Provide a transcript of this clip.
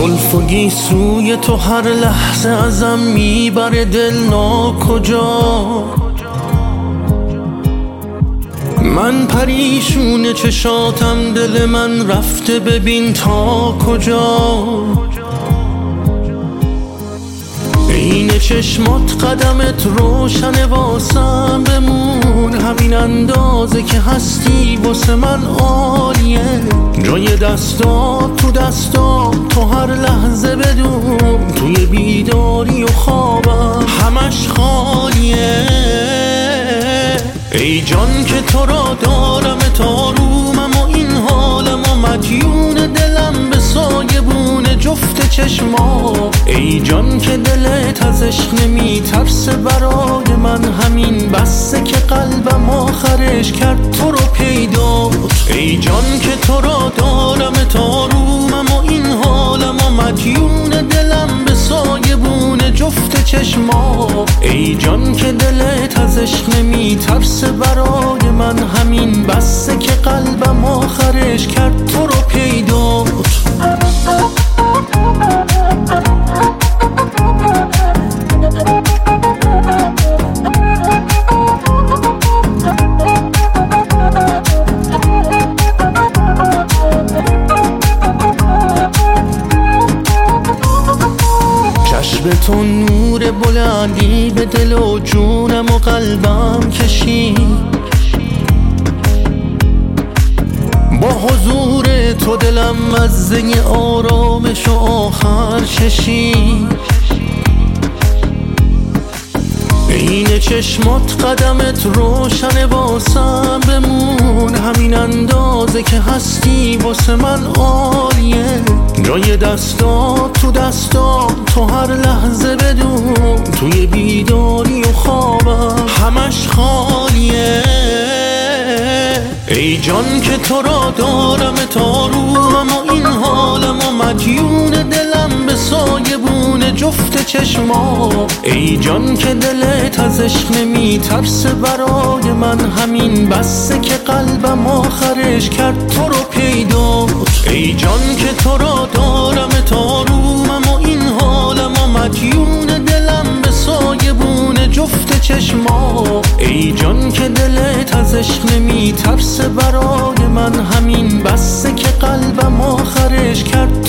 زلف و گیسوی تو هر لحظه ازم میبره دل ناکجا. من پریشون چشاتم، دل من رفته ببین تا کجا. عین چشمات قدمت روشن واسم، بمون همین اندازه که هستی واسه من عالیه. جای دستات تو دستام، تو هر لحظه بدون توی بیداری و خوابم همش خالیه. ای جان که تو را دارم تا رومم و این حالم و مدیون دلم به سایبون جفت چشما. ای جان که دلت از عشق نمی ترسه برای من، همین بسه که قلبم آخرش کرد تو رو پیدا. ای جان که تو را دارم تا رومم و این حالم و مدیون دلم به سایبون جفت چشما. ای جان که دلت از عشق نمی ترسه برای من، همین بسه که قلبم آخرش کرد تو رو پیدا. چشم تو نور بلندی به دل و جونم و قلبم کشید. با حضور تو دلم مزه آرامش و آخر چشید. عین چشمات قدمت روشن واسم، بمون همین اندازه که هستی واسه من عالیه. جای دستات تو دستام، تو هر لحظه بدون توی بیداری و خوابم همش خالیه. ای جان که تو را دارم تا رومم و این حالم و مدیون دلم به سایبون جفت چشما. ای جان که دلت از عشق نمی ترسه برای من، همین بسه که قلبم آخرش کرد تو رو پیدا. ای جان که تو را دارم تا رومم و این حالم و مدیون دلم به سایبون جفت چشما. ای جان که دلت از عشق نمی ترسه برای من، همین بسه که قلبم آخرش کرد